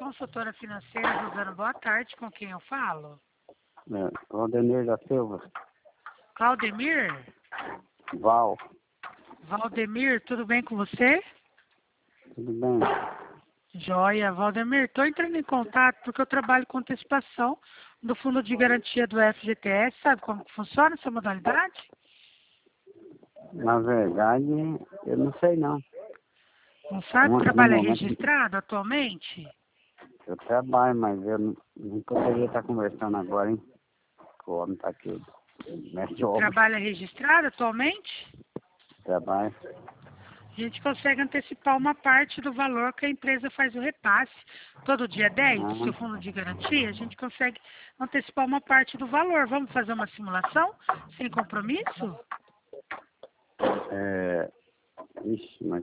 consultora financeira, Rosana, boa tarde, com quem eu falo? Valdemir da Silva. Claudemir? Valdemir, tudo bem com você? Tudo bem? Joia. Valdemir, estou entrando em contato porque eu trabalho com antecipação do Fundo de Garantia do FGTS. Sabe como que funciona essa modalidade? Na verdade, eu não sei não. Não sabe? No Trabalha momento registrado atualmente? eu trabalho, mas eu não poderia estar conversando agora, hein? O homem tá aqui, mestre de obra, Trabalha registrado atualmente? trabalho. A gente consegue antecipar uma parte do valor que a empresa faz o repasse. Todo dia 10 do seu fundo de garantia, a gente consegue antecipar uma parte do valor. Vamos fazer uma simulação sem compromisso? Ixi, mas...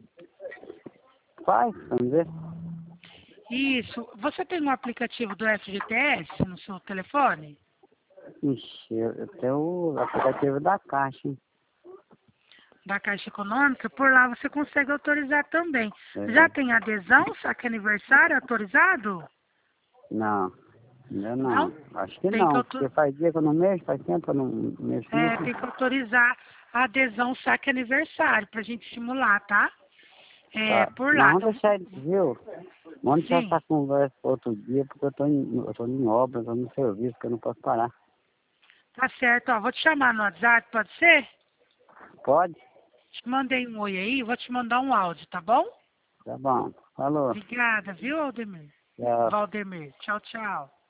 Faz, vamos ver. Isso. Você tem um aplicativo do FGTS no seu telefone? Ixi, eu tenho o aplicativo da Caixa, hein? Da Caixa Econômica? Por lá você consegue autorizar também. É. Já tem adesão, saque aniversário autorizado? Não, ainda não. Não? Acho que Tem que não, porque faz dia que eu não mexo, faz tempo que eu não mexo nisso. tem que autorizar a adesão saque aniversário pra gente estimular, tá? Tá. Por lá. Mas Então, vamos deixar, viu? Vamos deixar sim, essa conversa para outro dia, porque eu tô em obra, tô no serviço, que eu não posso parar. tá certo. Ó, vou te chamar no WhatsApp, pode ser? Pode? Te mandei um oi aí, vou te mandar um áudio, tá bom? Tá bom. Falou. Obrigada, viu, Valdemir? Tchau. Valdemir. Tchau, tchau.